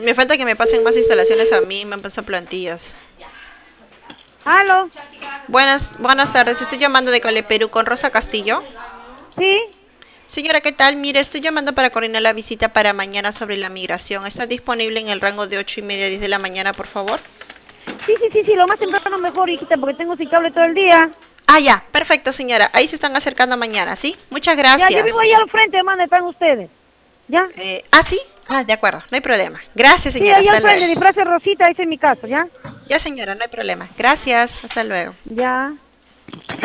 Me falta que me pasen más instalaciones a mí, me han pasado plantillas. ¿Aló? Buenas tardes, estoy llamando de Cale Perú con Rosa Castillo. ¿Sí? Señora, ¿qué tal? Mire, estoy llamando para coordinar la visita para mañana sobre la migración. ¿Está disponible en el rango de 8:30 a 10 de la mañana, por favor? Sí, lo más temprano mejor, hijita, porque tengo sin cable todo el día. Ah, ya, perfecto, señora. Ahí se están acercando mañana, ¿sí? Muchas Ya, yo vivo gracias. ahí al frente, hermano, están ustedes. ¿Ya? ¿Sí? Ah, de acuerdo, no hay problema. Gracias, Sí, señora, ahí hasta al luego. frente, disfrace Rosita, ese es mi casa, ¿ya? Ya, señora, no hay problema. Gracias, hasta luego. Ya.